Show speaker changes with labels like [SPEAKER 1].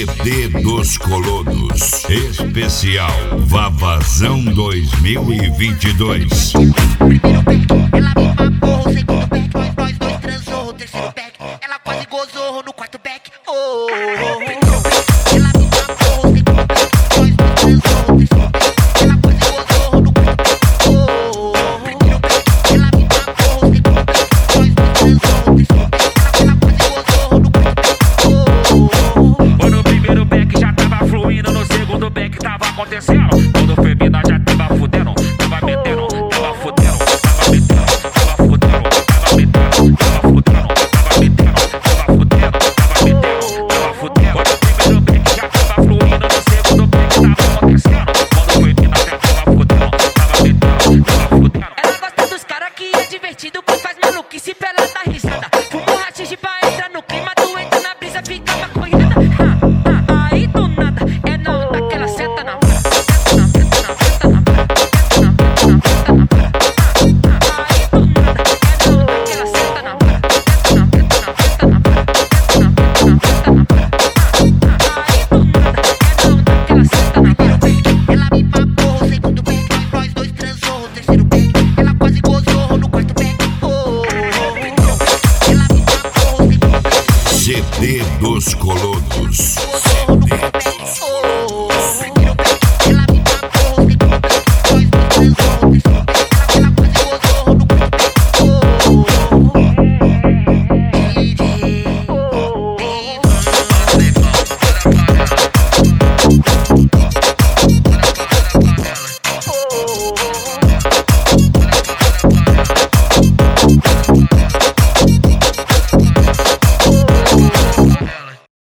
[SPEAKER 1] CD dos Colonos. Especial Vavazão 2022.
[SPEAKER 2] Primeiro pack, ela me mamou. O segundo pack, nós dois transou. O terceiro pack, ela quase gozou. No quarto pack, oh. Primeiro pack, ela me mamou. O segundo pack, nós dois transou. O terceiro pack, ela quase gozou. No quarto pack, oh. Primeiro pack, ela me mamou. O segundo pack, nós dois transou. O terceiro pack, ela quase gozou. No quarto pack, oh.
[SPEAKER 3] No primeiro pack já tava fluindo, no segundo pack tava acontecendo.